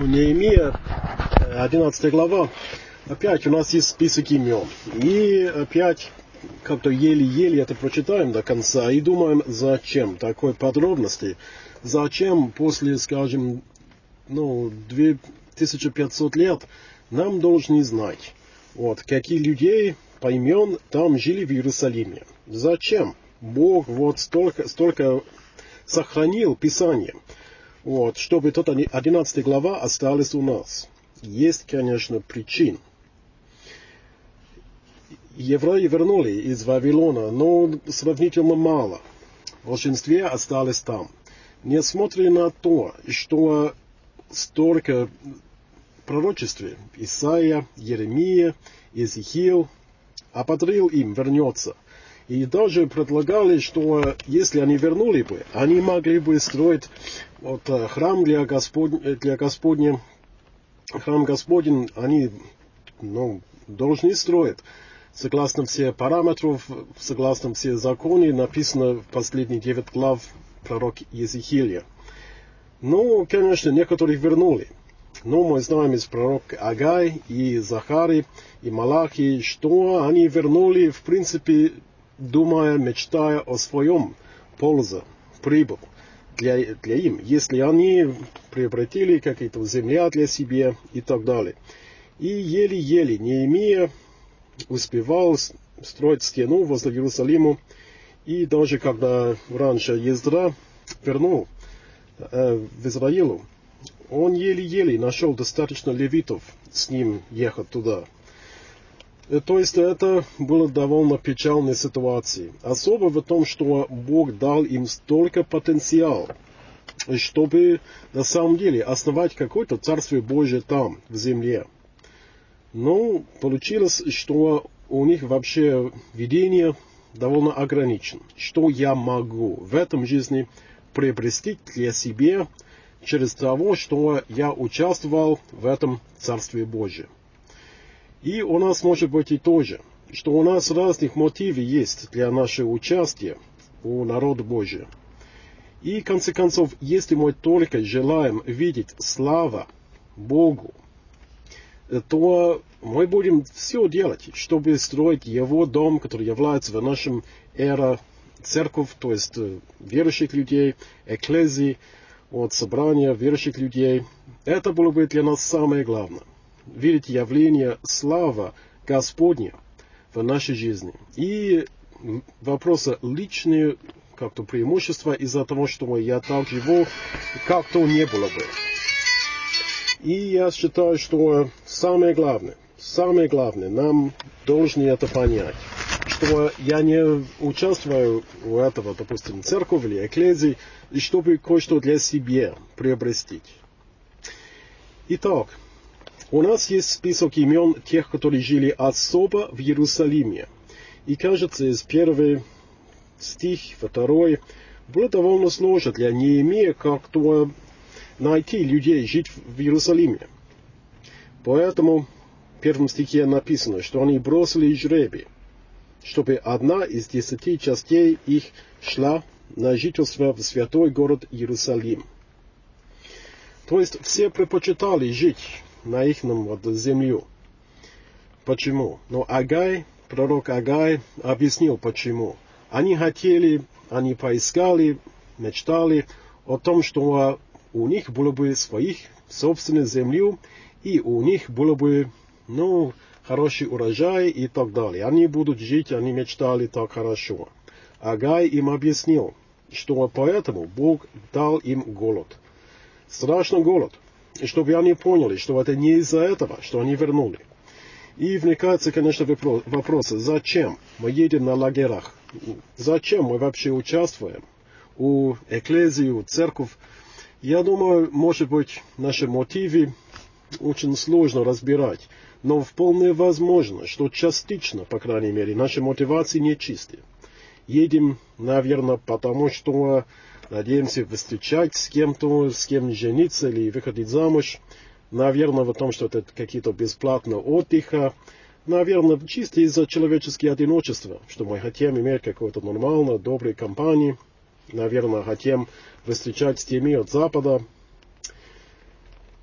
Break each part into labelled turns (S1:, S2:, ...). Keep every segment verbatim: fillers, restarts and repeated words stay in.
S1: У Неемия, одиннадцатая глава, опять у нас есть список имен. И опять как-то еле-еле это прочитаем до конца и думаем, зачем такой подробности, зачем после, скажем, ну, две тысячи пятьсот лет нам должны знать, вот, какие людей по имен там жили в Иерусалиме. Зачем Бог вот столько, столько сохранил Писание, вот, чтобы эта одиннадцатая глава осталась у нас. Есть, конечно, причин. Евреи вернули из Вавилона, но сравнительно мало. В большинстве остались там. Несмотря на то, что столько пророчеств Исаия, Еремия, Иезекииль ободрил им вернется. И даже предлагали, что если они вернули бы, они могли бы строить вот, храм для Господня, для Господня, храм Господень, они ну, должны строить. Согласно всех параметров, согласно всех законов, написано в последние девять глав пророк Иезекииля. Ну, конечно, некоторых вернули. Но мы знаем из пророка Агай и Захари и Малахи, что они вернули, в принципе, думая, мечтая о своем пользе, прибыль для, для им, если они приобретили какие-то земля для себя и так далее. И еле-еле Неемия успевал строить стену возле Иерусалима, и даже когда раньше Ездра вернул э, в Израилу, он еле-еле нашел достаточно левитов с ним ехать туда. То есть это была довольно печальная ситуация. Особо в том, что Бог дал им столько потенциала, чтобы на самом деле основать какое-то Царствие Божие там, в земле. Но получилось, что у них вообще видение довольно ограничено. Что я могу в этом жизни приобрести для себя через того, что я участвовал в этом Царстве Божьем. И у нас может быть и то же, что у нас разных мотивов есть для нашего участия у народа Божия. И в конце концов, если мы только желаем видеть славу Богу, то мы будем все делать, чтобы строить Его дом, который является в нашем эра церковь, то есть верующих людей, экклезии, от собрания верующих людей. Это было бы для нас самое главное. Видеть явление славы Господня в нашей жизни. И вопросы личные, как-то преимущества из-за того, что я так живу, как-то не было бы. И я считаю, что самое главное, самое главное, нам должны это понять, что я не участвую в этого, допустим, церковь или экклезии, чтобы кое-что для себя приобрести. Итак, у нас есть список имен тех, которые жили особо в Иерусалиме. И кажется, из первого стих, второй, было довольно сложно для Неемии как-то найти людей жить в Иерусалиме. Поэтому в первом стихе написано, что они бросили жребий, чтобы одна из десяти частей их шла на жительство в святой город Иерусалим. То есть все предпочитали жить на их вот, землю. Почему? Но Агай, пророк Агай, объяснил почему. Они хотели, они поискали, мечтали о том, что у них было бы своих собственных землю, и у них было бы, ну, хороший урожай и так далее. Они будут жить, они мечтали так хорошо. Агай им объяснил, что поэтому Бог дал им голод. Страшный голод. И чтобы они поняли, что это не из-за этого, что они вернули. И вникается, конечно, вопрос, вопросы, зачем мы едем на лагерях? Зачем мы вообще участвуем у экклезии, у церковь? Я думаю, может быть, наши мотивы очень сложно разбирать, но вполне возможно, что частично, по крайней мере, наши мотивации нечистые. Едем, наверное, потому что надеемся встречать с кем-то, с кем жениться или выходить замуж. Наверное, в том, что это какие-то бесплатные отдыха. Наверное, чисто из-за человеческого одиночества, что мы хотим иметь какую-то нормальную, добрую компанию. Наверное, хотим встречать с теми от Запада.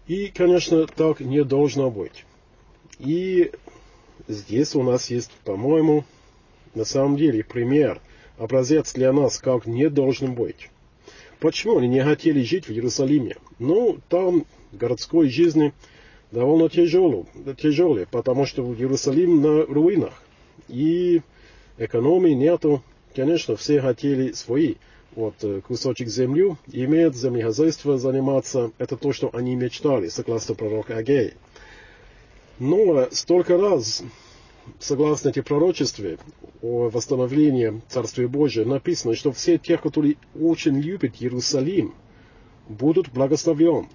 S1: И, конечно, так не должно быть. И здесь у нас есть, по-моему, на самом деле пример, образец для нас, как не должен быть. Почему они не хотели жить в Иерусалиме? Ну, там городской жизни довольно тяжелый, тяжелый, потому что Иерусалим на руинах. И экономии нету. Конечно, все хотели свои. Вот кусочек земли, имеет землехозяйство заниматься. Это то, что они мечтали, согласно пророку Агеи. Но столько раз, согласно этим пророчествам о восстановлении Царствия Божия, написано, что все те, которые очень любят Иерусалим, будут благословлены.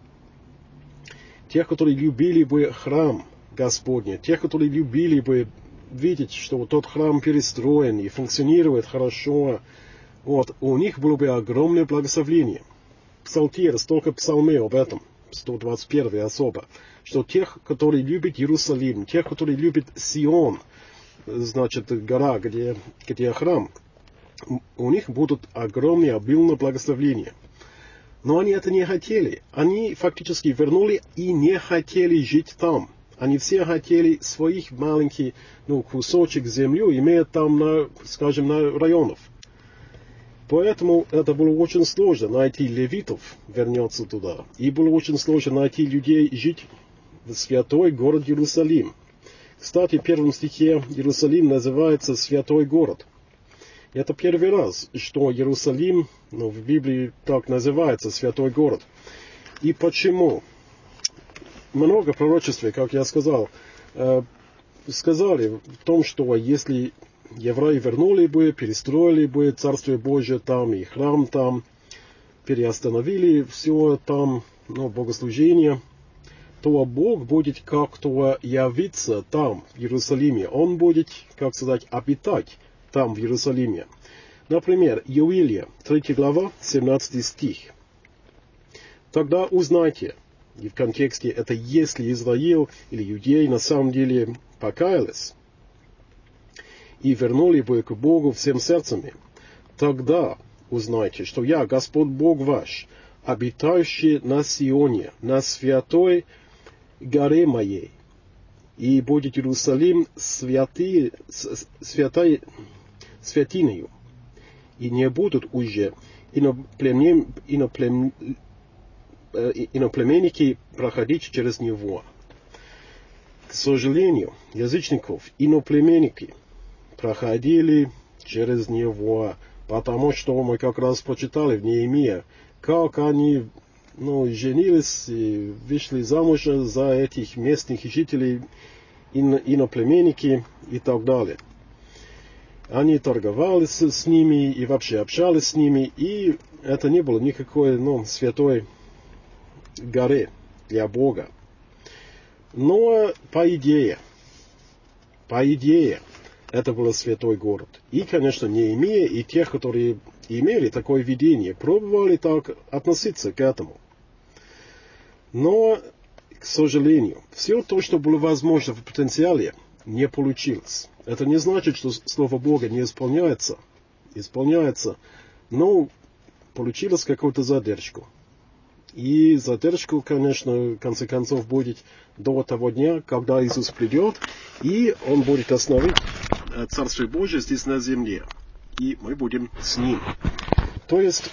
S1: Те, которые любили бы храм Господний, те, которые любили бы видеть, что тот храм перестроен и функционирует хорошо, вот, у них было бы огромное благословение. Псалтирь, столько псалмей об этом, сто двадцать первый особо, что тех, которые любят Иерусалим, тех, которые любят Сион, значит, гора, где, где храм, у них будут огромные, обильные благословения. Но они это не хотели. Они фактически вернули и не хотели жить там. Они все хотели своих маленьких, ну, кусочек земли, имея там, на, скажем, на районов. Поэтому это было очень сложно найти левитов, вернется туда. И было очень сложно найти людей жить в святой город Иерусалим. Кстати, в первом стихе Иерусалим называется святой город. Это первый раз, что Иерусалим, ну, в Библии так называется, святой город. И почему? Много пророчеств, как я сказал, э, сказали в том, что если евреи вернули бы, перестроили бы Царствие Божие там, и храм там, переостановили все там, ну, богослужение, то Бог будет как-то явиться там, в Иерусалиме. Он будет, как сказать, обитать там, в Иерусалиме. Например, Иоилия, третья глава, семнадцатый стих. Тогда узнайте, и в контексте это если Израиль или иудеи на самом деле покаялись и вернули бы к Богу всем сердцем, тогда узнайте, что я, Господь Бог ваш, обитающий на Сионе, на святой горе моей, и будет Иерусалим святый, святой, святиною, и не будут уже иноплемен, иноплем, иноплеменники проходить через него. К сожалению, язычников иноплеменники проходили через него, потому что мы как раз прочитали в Неемии, как они, ну, женились и вышли замуж за этих местных жителей, ино, иноплеменники и так далее. Они торговали с, с ними и вообще общались с ними, и это не было никакой, ну, святой горы для Бога. Но по идее, по идее, это был святой город. И, конечно, Неемия и те, которые имели такое видение, пробовали так относиться к этому. Но, к сожалению, все то, что было возможно в потенциале, не получилось. Это не значит, что Слово Бога не исполняется. Исполняется. Но получилось какую-то задержку. И задержку, конечно, в конце концов, будет до того дня, когда Иисус придет, и Он будет основать Царствие Божие здесь на земле. И мы будем с Ним. То есть,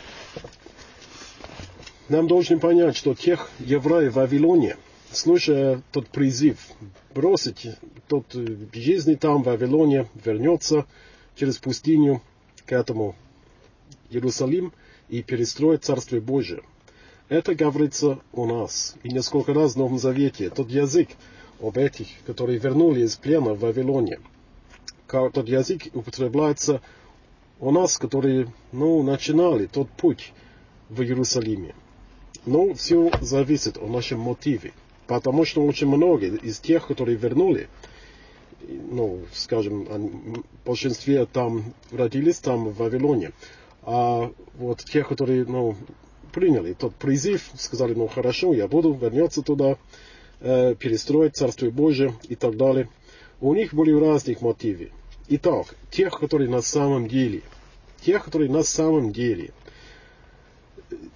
S1: нам должны понять, что тех евреев в Вавилоне, слушая тот призыв бросить тот жизни там, в Вавилоне, вернется через пустыню к этому Иерусалим и перестроить Царствие Божие. Это говорится у нас. И несколько раз в Новом Завете. Тот язык об этих, которые вернули из плена в Вавилоне. Тот язык употребляется у нас, которые, ну, начинали тот путь в Иерусалиме. Но все зависит от нашем мотиве. Потому что очень многие из тех, которые вернули, ну, скажем, в большинстве там родились там в Вавилоне. А вот те, которые, ну, приняли тот призыв, сказали, ну хорошо, я буду вернуться туда, э, перестроить Царствие Божие и так далее. У них были разные мотивы. Итак, тех, которые на самом деле, тех, которые на самом деле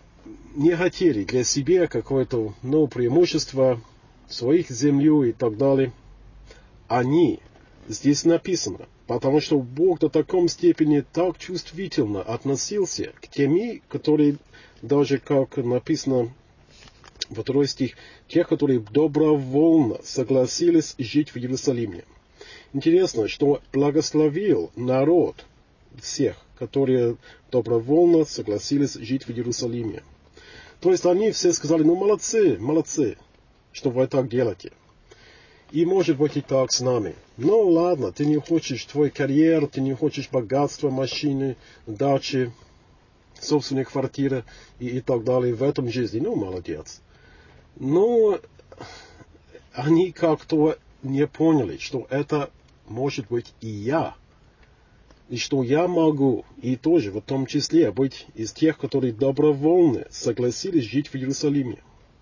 S1: не хотели для себя какое-то, ну, преимущество, своих землю и так далее, они, здесь написано, потому что Бог до такой степени так чувствительно относился к теми, которые, даже как написано во второй стих, тех, которые добровольно согласились жить в Иерусалиме. Интересно, что благословил народ всех, которые добровольно согласились жить в Иерусалиме. То есть они все сказали, ну молодцы, молодцы, что вы так делаете. И может быть и так с нами. Ну ладно, ты не хочешь твой карьер, ты не хочешь богатства, машины, дачи, собственной квартиры и, и так далее в этом жизни. Ну молодец. Но они как-то не поняли, что это может быть и я. И что я могу, и тоже в том числе, быть из тех, которые добровольно согласились жить в Иерусалиме.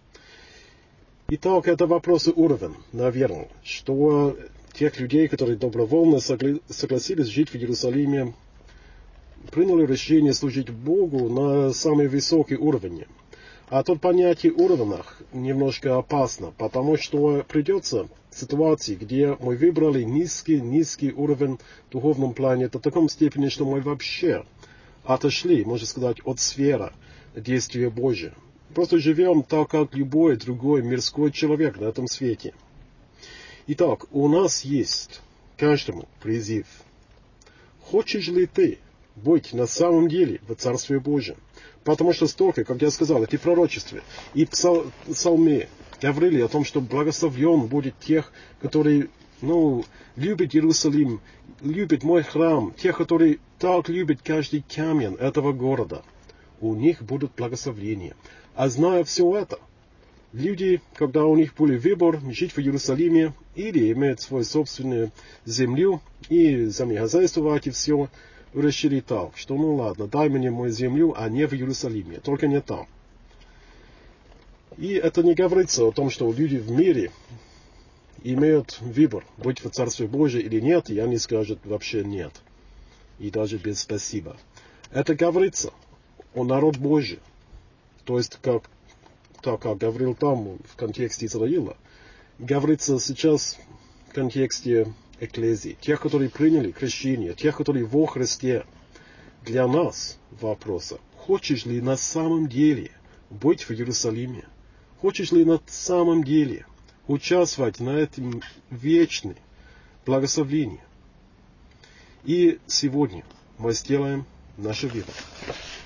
S1: Итак, это вопрос уровня, наверное, что тех людей, которые добровольно согла- согласились жить в Иерусалиме, приняли решение служить Богу на самый высокий уровень. А тут понятие уровнях немножко опасно, потому что придется в ситуации, где мы выбрали низкий-низкий уровень в духовном плане, до такой степени, что мы вообще отошли, можно сказать, от сферы действия Божия. Просто живем так, как любой другой мирской человек на этом свете. Итак, у нас есть каждому призыв. Хочешь ли ты быть на самом деле в Царстве Божьем? Потому что столько, как я сказал, эти пророчества и псал, псалмы говорили о том, что благословен будет тех, которые, ну, любят Иерусалим, любят мой храм, тех, которые так любят каждый камень этого города. У них будут благословения. А зная все это, люди, когда у них был выбор жить в Иерусалиме или иметь свою собственную землю и землехозяйствовать и все, решили так, что ну ладно, дай мне мою землю, а не в Иерусалиме, только не там. И это не говорится о том, что люди в мире имеют выбор, быть в Царстве Божьем или нет, и они скажут вообще нет. И даже без спасибо. Это говорится о народ Божий. То есть, как, так как говорил там в контексте Израиля, говорится сейчас в контексте Экклезии. Тех, которые приняли крещение, тех, которые во Христе. Для нас вопрос: хочешь ли на самом деле быть в Иерусалиме? Хочешь ли на самом деле участвовать на этом вечном благословении? И сегодня мы сделаем наше выбор.